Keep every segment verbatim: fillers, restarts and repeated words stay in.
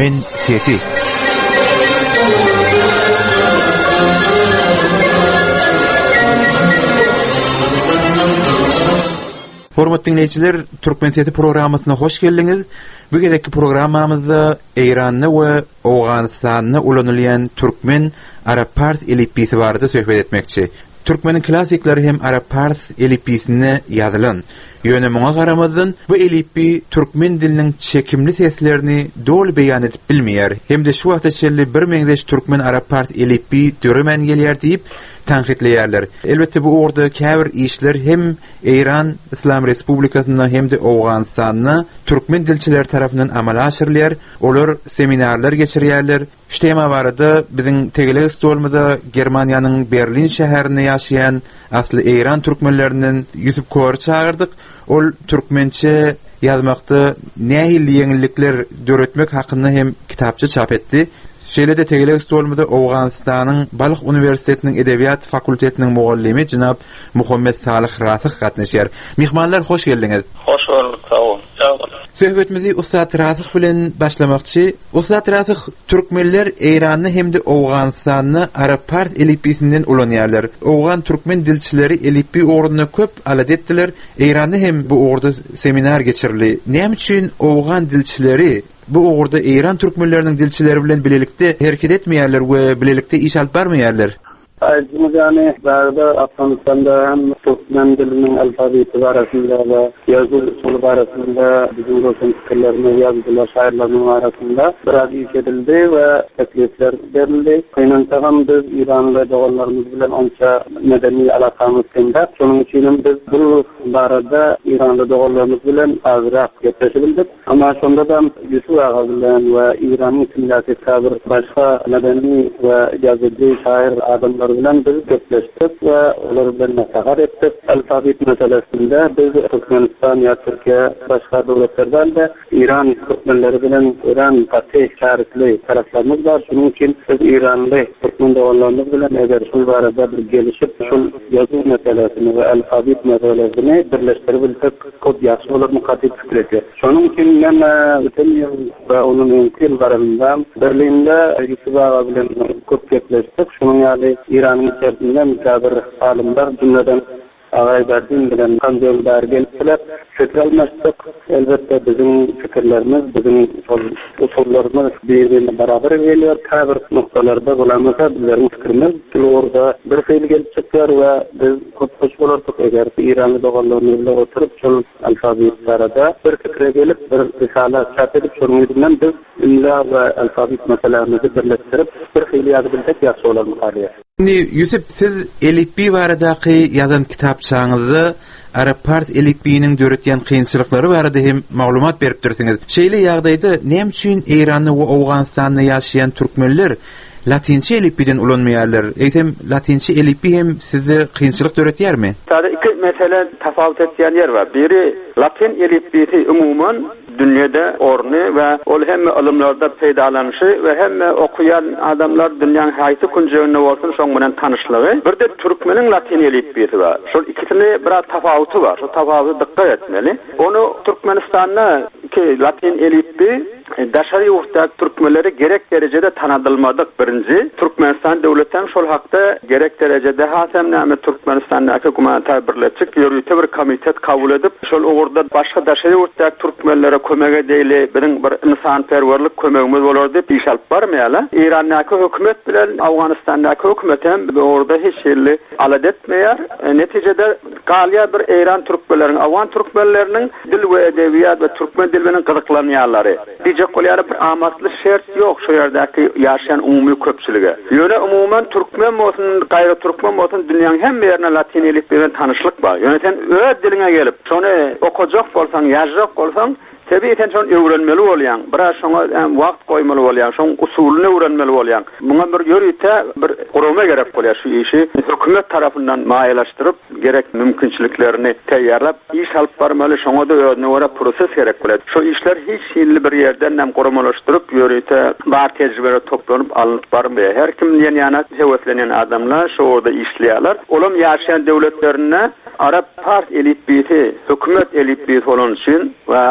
Türkmen sesi. Hormatly dinleyijiler, Türkmen sesi programmasyna hoş geldiňiz. Bu gezeki programmamyzda Eýranyny we Awganystanyny ulanylýan türkmen Arap Pars elipisi barada söhbet etmekçi. Türkmenin klasikleri hem Arap Pars elipisine ýazylan. Ýönemeňe garamazdan bu elipi türkmen diliniň çekimli seslerini dol beýan edip bilmeýär. Hem de şu wagtda şerli bir meňdeş türkmen Arap Pars elipi döremen gelýär diýip tanqidleýärler. Elbetde bu orada käbir işler hem Eýran İslam Respublikasyna hem de Awganystanyna türkmen dilçiler tarapyndan amala aşyrylýar. Olar seminarlar geçirýärler. Şu tema barada biziň tegele stolmada Germaniýanyň Berlin şäherinde ýaşaýan asly Eýran türkmenlerinden Ýusuf Kor çağırdyk. Ol türkmençe ýazmakda nähili ýeňillikler döretmek hakynda hem kitapça çap etdi. Şeýle de tegele stolmada Awganystanyň Balyk Uniwersitetiniň Edebiýat fakultetiniň mugallimi jynap Muhammed Salih Rasyk gatnaşýar. Mihmanlar hoş geldiňiz. Hoş bulduk, sağ olun. Söhbetimizi Ustad Rasyk bilen başlamakçy. Ustad Rasyk, türkmenler Eýranyny hem de Awganystanyny Arap Pars elipisinden ulanýarlar. Awgan türkmen dilçileri elipi orduny köp alat etdiler. Eýranyny hem bu ordu seminar geçirli. Näme üçin Awgan dilçileri bu orada Eýran türkmenleriniň dilçileri bilen bilelikde hereket etmeýärler we bilelikde iş alyp barmaýarlar? Aýdymyz ýany barada Afganistanda hem türkmen diliniň alfabeti barasynda we ýazyl usuly barasynda biziň dostlar fikirlerini ýazdylar, şairleriň arasynda biraz iş edildi we teklifler berildi. Kynançagam biz Eýranly doganlarymyz bilen onça medeni alakamyz kenda. Şonuň üçin biz bu barada Eýranly doganlarymyz bilen azrak geçebildik. Ama şonda da Ýusuf aga bilen we Eýranyň milleti kabir başga medeni we ýazyly şair adamlar bilen biz köpleşdik we olar bilen näsahat etdik. Alfabet meselesinde biz Türkmenistan ýa Türkiýe başga döwletlerden de Eýran türkmenleri bilen Eýran paty şäherli taraplarymyz bar. Şonuň üçin biz Eýranly türkmen doganlarymyz bilen eger şu barada bir gelişip şu ýazyw meselesini we alfabet meselesini birleşdirip bilsek köp ýaxşy bolar mukaddim fikir etdi. Şonuň üçin men öten ýyl we onuň öňki ýyllarynda Berlinde Ýusuf aga bilen köp köpleşdik. Şonuň ýaly Eýranyň içerisinde mütabir alimler cümleden Agay Berdin bilen kanjollar gelipler, fikir almaşdyk. Elbette bizim fikirlerimiz, bizim usullarımız birbirine beraber geliyor. Käbir noktalarda bulamasa bizlerin fikirimiz orada bir feýl gelip çykýar we biz köp hoş bolardyk eger Eýranly doganlaryny bilen oturup şol alfabet barada bir fikre gelip bir risala çap edip şonuň bilen biz imla we alfabet meselelerini birleşdirip bir feýl ýazyp bilsek ýaşy bolar mukaddem. Ýusuf, siz elipi baradaky ýazan kitapçaňyzda Arap Pars elipiniň döretýän kynçylyklary barada hem maglumat berip dursyňyz. Şeýle ýagdaýda näme üçin Eýranyny we Awganystanyny ýaşaýan türkmenler Latinçe elipiden ulanmaýarlar? Eýtem Latinçe elipi hem sizi kynçylyk döretýärmi? Taýda iki mesele tafawut etýän ýer bar. Biri Latin elipisi umumyň dünýede orny we ol hemme alymlarda peýdalanýy we hemme okuyan adamlar dünýäň haýsy kunjeginde bolsun şoň bilen tanyşlygy. Bir de türkmeniň Latin elipisi bar. Şol ikisini bir tafawuty bar. Şo tafawuty dikkat etmeli. Onu Türkmenistanda ki Latin elipi daşary ugtak türkmenleri gerek derejede tanadylmadyk. Birinci, Türkmenistan döwletiň şol hakda gerek derejede hasam näme Türkmenistandaky humanitar birleşik ýürüýte bir komitet kabul edip şol orada başga daşary ugtak türkmenlere kömek edeli, biziň bir insanperwerlik kömegimiz bolar diýip iş alyp barmaýarlar. Eýrandaky hökümet bilen Awganystandaky hökümet hem orada hiç şeýle alat etmeýär. E, netijede galýa bir Eýran türkmenleriniň, Awgan türkmenleriniň dil we edebiýat we türkmen diliniň gyzyklanýarlary. Diýjek bolýar bir amatly şert ýok şu ýerdaky ýaşaýan umumy köpçüligi. Ýöne umuman türkmen bolsun, gaýra türkmen bolsun dünýäniň hemme ýerine Latin elipi bilen tanyşlyk bar. Ýöne sen öz diliňe gelip, şonu okujak bolsaň, ýazjak bolsaň, Sebiyeten şon öwrenmeli bolýan, biraz şoňa wagt goýmaly bolýan, şoň usulyny öwrenmeli bolýan. Muňa bir ýörüýte bir gurama gerek bolýar şu işi hökümet tarapyndan maýlaşdyryp, gerek mümkinçiliklerini täýärlap, iş alyp barmaly, şoňa da özüne göre proses gerek bolýar. Şu işler hiç şeýle bir ýerden hem guramalaşdyryp, ýörüýte bar tejribelere toplanyp alyp barmaýar. Her kim ýene heweslenýän adamlar şoňda işleýärler. Olam ýaşaýan döwletlerine Arap Pars elipisi, hökümet elipisi bolan üçin we Arap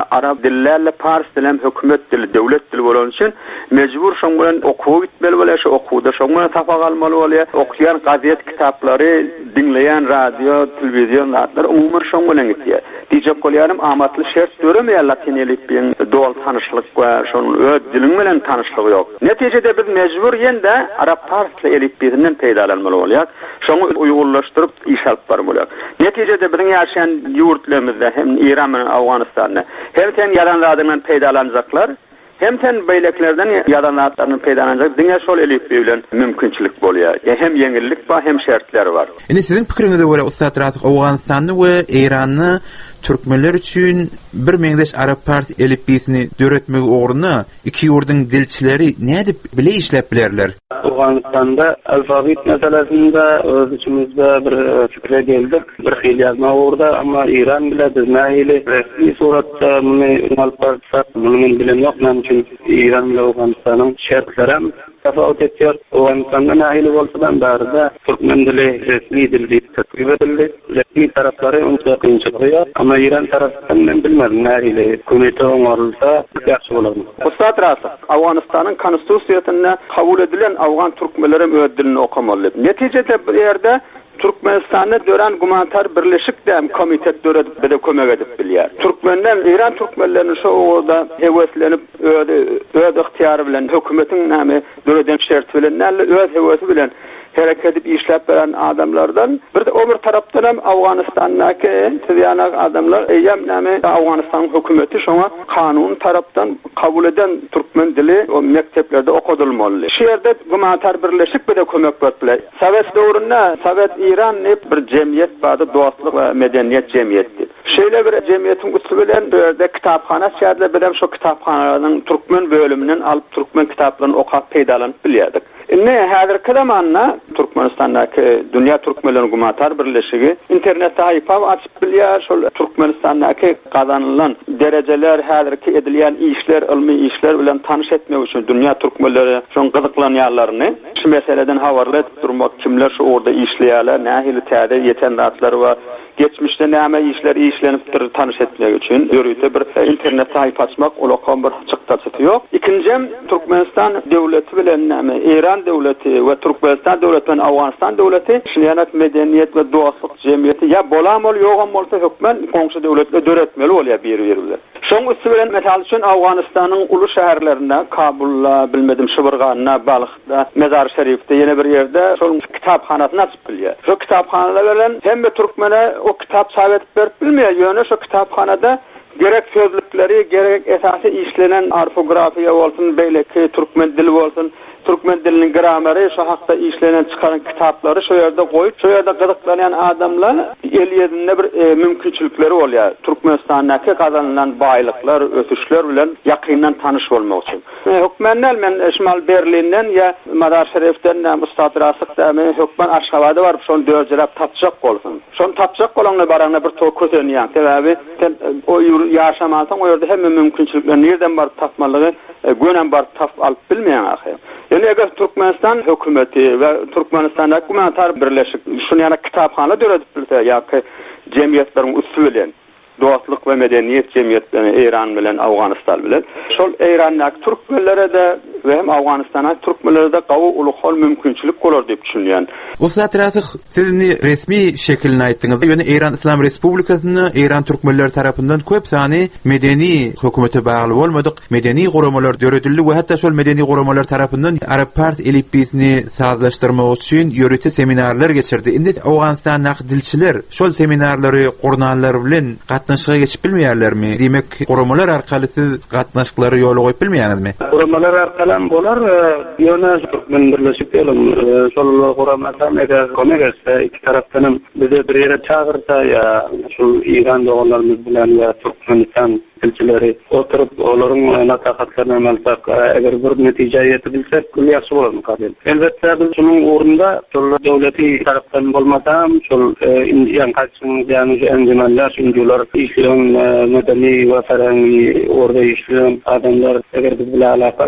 dillerle Pars dilen hökümet dili, devlet dili bolan üçin mecbur şoň bilen okuw gitmeli bolar, şu okuwda şoň bilen tapa galmaly bolar. Okuyan gazet kitapları, dinleyen radyo, televizyonlar umumy şoň bilen gitýär. Diýjek bolýarym amatly şert göremeýär Latin elifbiň dol tanışlyk we şoň öz dilin bilen tanışlyk ýok. Netijede biz mecbur ýende Arap Parsly elifbinden peýdalanmaly bolýar. Şoňy uýgurlaşdyryp iş alyp barmaly. Netijede biziň ýaşaýan ýurtlarymyzda hem İran bilen Awganistanda hem sen ýalanlardan peýdalanjaklar, hem sen beýleklerden ýalanlardan peýdalanjak diňe şol elifbi bilen mümkinçilik bolýar. Hem ýeňillik bar, hem şertler bar. Indi siziň pikiriňizde görä Ustad Razyk Awganistany we Irany türkmenler üçin bir meňdeş Arap Pars elifbisini döretmek ugruna iki ýurdyň dilçileri nädip bile işläp bilerler? Awganistanda alfabet meselesinde öz içimizde bir fikre geldik. Bir hil yazma orada ama İran bile nähili resmi suratda bunu alfabet bunun bilen yok. Çünkü İran ile Awganistanyň şertleri tafawut etýär. Awganistanda nähili bolsadan barda türkmen dili resmi dil diýip täkbir edildi. Resmi tarapları onça kynçylyk ama İran tarafından men bilmedim nähili hökümeti oňarylsa ýaxşy bolardy. Ustad Razyk, Awganistanyň konstitusiýasyna kabul edilen Awgan türkmenleri öz dilini okamaly. Netijede bir ýerde Türkmenistan'da dören gumantar birleşik de komitet döret bile kömek edip bilýär. Türkmenler, İran Türkmenlerinin şu orada heveslenip öde öde ihtiyarı bilen hökümetin näme döreden şert bilen öz hevesi bilen hareket edip işläp beren adamlardan bir de öbür tarapdan hem Awganistan'daki tüýanak adamlar eýem näme Awganistan hökümeti şoňa kanun tarapdan kabul eden türkmen dili o mekteplerde okudulmaly. Şu ýerde gumantar birleşik bile kömek berdiler. Sovet döwründe Sovet İran hep bir jemgyýet bardy, dostlyk we medeniýet jemgyýeti. Şeýle bir jemgyýetiň üstü bilen böyle kitapxana şäherler bilen şu kitapxanalaryň türkmen bölümünden alyp türkmen kitaplaryny okap peýdalanyp bilýärdik. Ne häzirki zamanna Türkmenistan'daki Dünya Türkmenleri Gumatar Birleşigi internette sayfa açıp bilýär, şol Türkmenistan'daki kazanılan dereceler, häzirki edilýän işler, ilmi işler bilen tanış etmek üçin Dünya Türkmenleri şoň gyzyklanýarlaryny şu meseleden habarlar durmak, kimler şu orada işleýärler, nähili täze ýetenratlary we geçmişde näme işler işlenipdir tanış etmek üçin ýörüýte bir internet sayfa açmak, olakam bir çykdaçy ýok. İkincim Türkmenistan döwleti bilen näme İran döwleti we Türkmenistan döwleti bilen Awganistan döwleti şeýlenek medeniýet we dostlyk jemgyýeti ýa bolamol ýogam bolsa hökmen goňşy döwletle döretmeli bolýar bir-biri bilen. Şoň üstü bilen mesal üçin Awganistanyň uly şäherlerinde Kabulda, bilmedim Şybyrganyna, Balyqda, Mezar Şerifde ýene bir ýerde şol kitapxanasyny açyp bilýär. Şu kitapxanalar bilen hemme türkmene o kitap saýap berip bilmeýär. Ýöne şu kitapxanada gerek sözlükleri, gerek esasy işlenen orfografiýa bolsun, beýleki türkmen dili bolsun, türkmen diliniň gramary, şu hakda işlenen çıkaran kitaplary şu ýerde goýup, şu ýerde gyzyklanýan adamlar el ýerinde bir e, mümkinçilikleri bolýar. Türkmenistandaky kazanılan baýlyklar, ösüşler bilen ýakyndan tanış bolmak üçin. E, hökmenler men Şimal Berlinden ýa Madar Şerifden Ustad Razyk däme hökmen Aşgabatda barıp şonu döwürjärap tapjak bolsun. Şonu tapjak bolanyny baranyna bir tok közenýär. Sebäbi sen o ýaşamasaň o ýerde hemme mümkinçilikler nerden barıp tapmalygy e, gönen barıp tap alyp bilmeýän ahir. Yani eger Türkmenistan hökümeti ve Türkmenistan'da gumantar birleşik şunu yana kitapxana döredip bilse ýa-ki jemgyýetleriň üstü bilen dostlyk we medeniýet jemgyýetlerini İran bilen Awganistan bilen şol İrandaky türkmenlere de we hem Awganistana türkmenlere de gawy ulukal mümkinçilik bolar diýip düşünýän. Ustad Razyk, sizni resmi şekilde aýtdyňyz. Ýöne İran İslam Respublikasyny İran türkmenleri tarapyndan köp sany medeni hökümete bagly bolmadyk, medeni goramalar döredildi we hatda şol medeni goramalar tarapyndan Arap Pars elifbisini sazlaşdyrmak üçin ýörüte seminarlar geçirdi. Indi Awganistanyň dilçiler şol seminarlary gurnanlar bilen gatnaşyga geçip bilmeýärlermi? Demek goramalar arkaly siz gatnaşyklary ýoly goýup bilmeýäňizmi? Goramalar arkaly bolar, ýöne türkmen birleşik elim şol goramatan eger kömek etse iki tarapdan bize bir ýere çağırsa ýa şu İran doganlarymyz bilen ýa Türkmenistan dilçileri oturup olaryň nakatlaryny amalsak eger bir netije ýetebilsek köp ýaxşy bolar kabil. Elbetde biz şunun orunda şol döwleti tarapdan bolmasam şol indiýan kaçyň ýani enjemenler şundular işleyen medeni ve ferengi orada işleyen adamlar eger biz bilen alakalı biz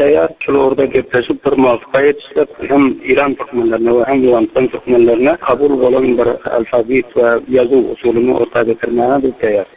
tayar. Şolorda gepleşip bir muvafaka yetiştirip hem İran türkmenlerine ve hem Yunanistan türkmenlerine kabul bolan bir alfabet ve yazı usulünü ortaya getirmeye biz tayar.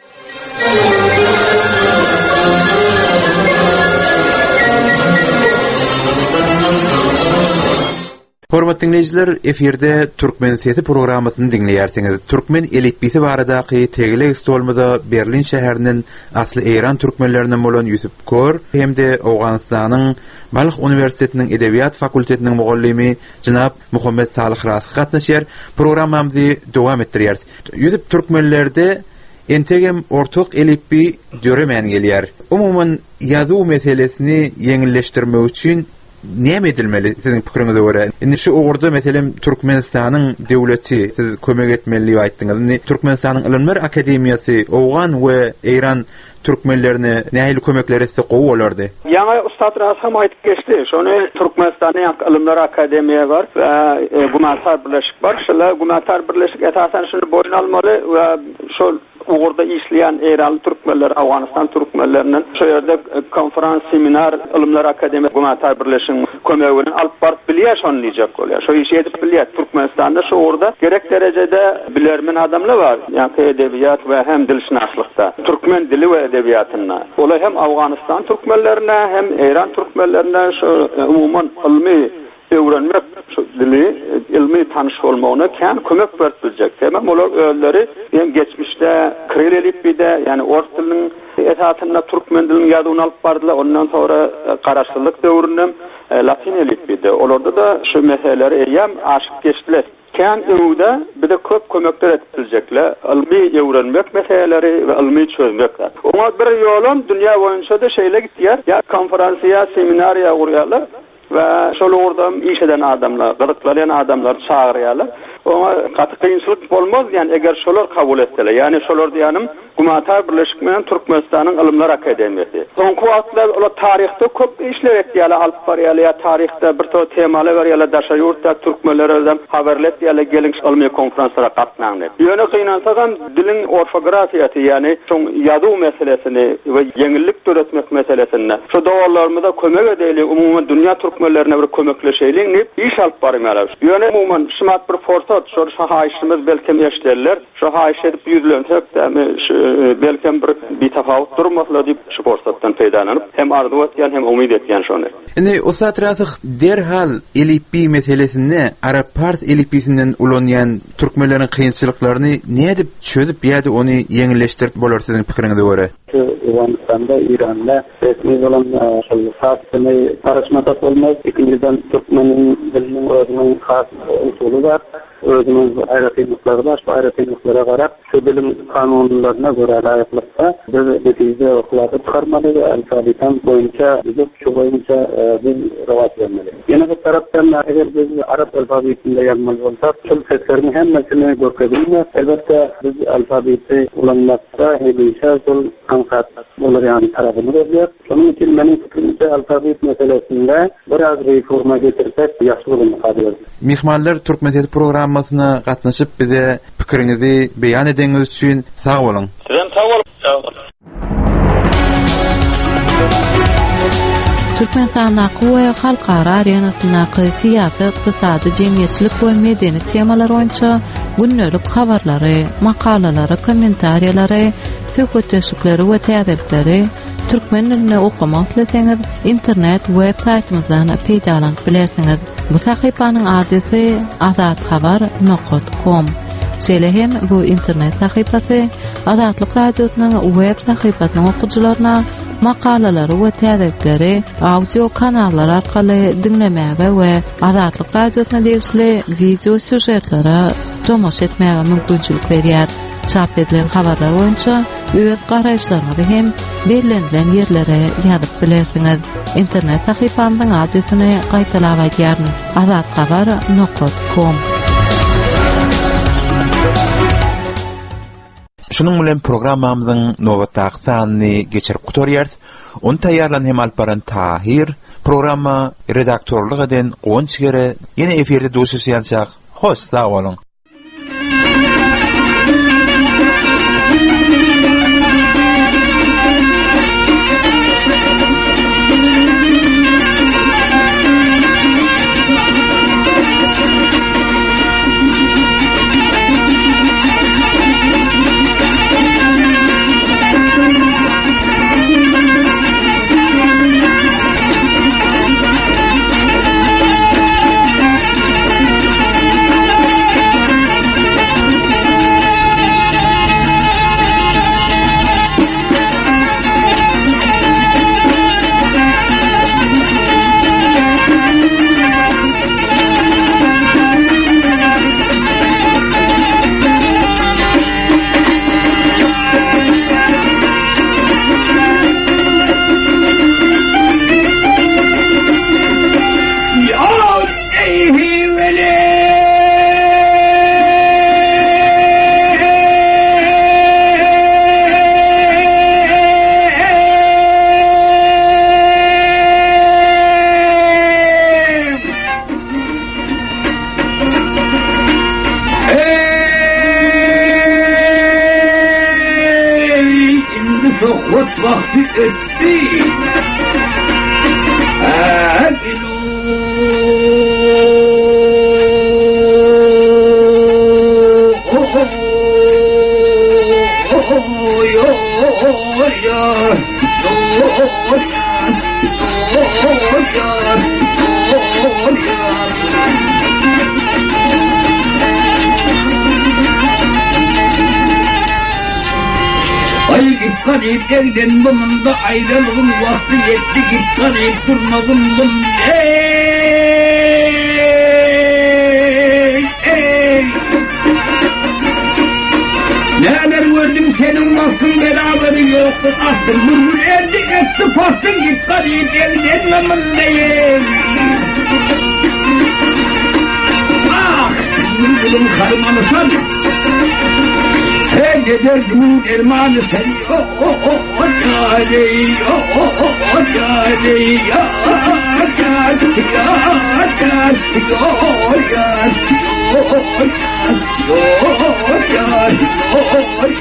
Hormatly dinleyijiler, eferde Türkmen sesi programmasyny dinleýärsiňiz. Türkmen elipbisi baradaky tegile stolmada Berlin şäheriniň asly Eýran türkmenlerinden bolan Ýusuf Kor hemde Awganystanyň Balyk Uniwersitetiniň Edebiýat fakultetiniň mugallimi Jynap Muhammed Salih Rasy gatnaşýar. Programmamyzy dowam etdirýäris. Ýüzüp türkmenlerde entegem ortak elipbi döremen gelýär. Umumyň ýazuw meselesini ýeňilleşdirmek üçin näme edilmeli sizin pikiriňize görä? Indi şu ugurda meselem Türkmenistanyň döwleti siz kömek etmeli aýtdyňyz. Indi Türkmenistanyň Ilimler Akademiýasy Owgan we Eýran türkmenlerine nähili kömekler etse gowy bolardy. Ýa-da Ustad Rasam aýtyp geçdi. Şonu Türkmenistanyň Ilimler Akademiýasy bar we Gumatar birleşik bar. Şolar Gumatar birleşik esasen şunu boyun almaly we şol ugurda işleyen Eýranly türkmenler, Awganystan türkmenlerinin şu ýerde konferans, seminar, Ilimler Akademiýasy Gumatar birleşigiň kömegini alyp baryp bilýär, şonlyjak bolýar. Şo işi edip bilýär. Türkmenistanda şu ugurda gerek derejede bilermen adamlar bar. Ýa-da edebiýat we hem dilşnaslykda. Türkmen dili we edebiýatyna. Olar hem Awganystan türkmenlerine hem Eýran türkmenlerine şu umumyň ilmi öwrenmek, şu dili ilmi tanış bolmagyna kän kömek berdiljek. Hem olar öýleri hem geçmişde Kiril elipbide, yani Ors diliniň esatyna türkmen diliniň ýazyny alyp bardylar. Ondan sonra garaşsyzlyk döwründe Latin elipbide. Olarda da şu meseleleri eýem aşyp geçdiler. Kän öwde bir de köp kömekler etdiljekler. Ilmi öwrenmek meseleleri we ilmi çözmek. Oňa bir ýolum dünýä boýunça da şeýle gitýär. Ya konferensiýa, seminariýa gurýarlar ve şol orada iş eden adamlar, gyrıklayan adamlar çağırýarlar. Oňa gaty kynçylyk bolmaz, ýani eger şolar kabul etseler, ýani şolar diýenim Gumatar birleşik menen Türkmenistanyň Ilimler Akademiýasy. Soňky wagtlar olar taryhda köp işler etýärler, alyp barýarlar, taryhda bir to temalar berýärler, daşa ýurtda türkmenlerden haberletýärler, geliň ilmi konferanslara gatnaňlar. Ýöne kynansagan dilin orfografiýasy, ýani şoň ýazyw meselesini we ýeňillik töretmek meselesini şu dowallarymyzda kömek edeli, umumyň dünýä türkmenlerine bir kömekleşeýlik nip iş alyp barýarlar. Ýöne umumyň şymat bir forsat, şu haýyşymyz belki eşderler, şu haýyş edip ýüzlensek dämi belki bir bir tafawut durmaslar diýip şu forsatdan peýdalanyp hem arzu etýän hem umyt etýän şonu. Indi Ustad Rasy derhal elipbi meselesini Arap Pars elipbisinden ulanýan türkmenleriň kynçylyklaryny näde çözüp ýa-da ony ýeňilleşdirip bolar siziň pikiriňize görä? Afganistan'da, İran'da resmi olan şahsını karışmada olmaz. İkinciden Türkmen'in dilinin özünün khas usulü var. Özünün ayrıtılıkları var. Şu ayrıtılıklara karab şu bilim kanunlarına göre layıklıkta biz netice okuladı çıkarmalı ve alfabetan boyunca biz şu boyunca bir revat vermeli. Yine bir taraftan eğer biz Arap alfabetinde yazmalı olsak şu seslerin hemmesini görkebilmez. Elbette biz alfabeti ulanmakta hemişe sol kankat olur yani tarafını veriyor. Onun için benim fikrimce alfabet meselesinde biraz reforma getirsek yaxşı olur mukadir. Mihmanlar Türkmen Sesi programmasına gatnaşyp bize pikiriňizi beýan edeňiz üçin sag bolun. Sizem sag bolun. Türkmenistanyň we halkara arenasynyňky syýasy, ykdysady, jemgyýetçilik we medeni temalar boýunça günnelik habarlary, makalalary, kommentariýalary, söhbetleşikleri we täzirleri türkmen diline okumak isteseňiz internet web saytymyzdan peýdalanyp bilersiňiz. Bu sahypanyň adresy azathabar nokta com. Şeýle hem bu internet sahypasy Azatlyk radiosynyň web sahypasynyň okuwçylaryna makalalary we täzirleri audio kanallar arkaly dinlemäge we Azatlyk radiosyna degişli video süjetlere tomoş etmäge mümkinçilik berýär. Çap edilen habarlar boýunça öz garaýşlaryňyzy hem belirlenen ýerlere ýazyp bilersiňiz. Internet sahypamyň adresyny gaýtalap aýdýaryn: azathabar nokta com. Şunun bilen programmamyzyň nowatdaky sanyny geçirip gutarýarys. Onu taýýarlan hem alparan Tahir, programma redaktorlyk eden Gonçgere ýene eferde duşuşýançak. Hoş sag bolun. sohbet vakti etti. Agilu oh oh yo ya oh ay git garip evden bununda ayrılığın vakti yetti git garip durmadın bunda ey ey neler gördüm senin vaktın beraberi yoktu astır vurur erdi etti fastın git garip evden namındayım ah vurgulum karımanı san hey dedecimin dermanı sen oh oh oh oh cari oh oh oh oh cari ya cari ya cari oh cari oh cari oh cari oh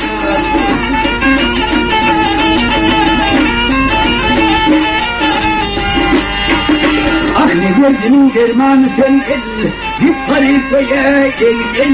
ah ne dedecimin dermanı sen gel git garipeye gel gel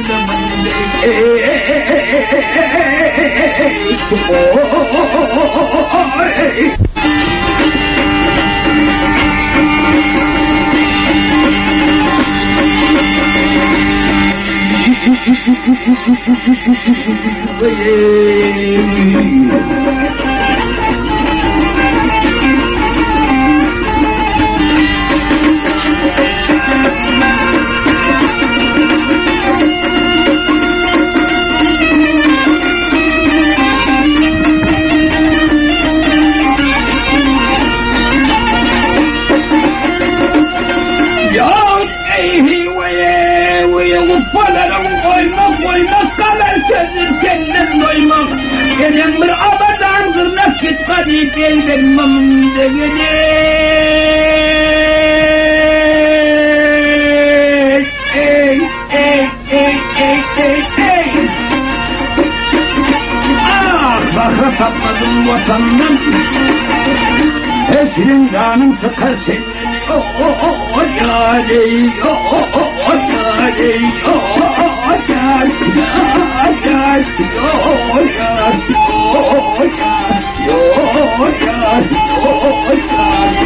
Benim bir abadan zırnak git garip elden mamında gelir ey ey ey ey ey ey ah bakra tapmadım vatandan esrin canım sıkar senin oh oh oh oh cari oh oh oh oh cari oh oh oh cari cari oh cari oh cari oh cari oh cari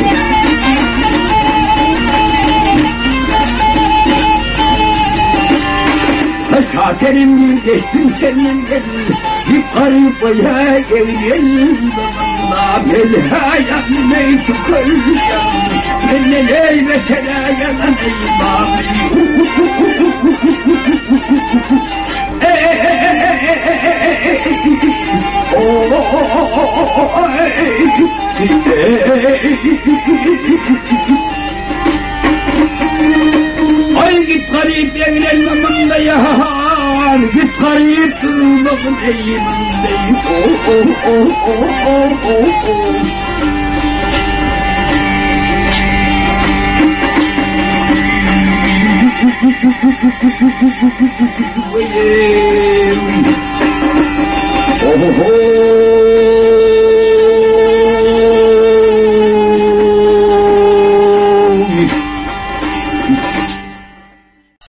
Şakerim geçtim senin elin bir garip ya gelin zamanla belhayan ney tukaryan beni ney mesela yalan eyvah ay git garip evlenmeminde yar git garip durmamın eğimindeyim oh oh oh oh oh oh oh Vayem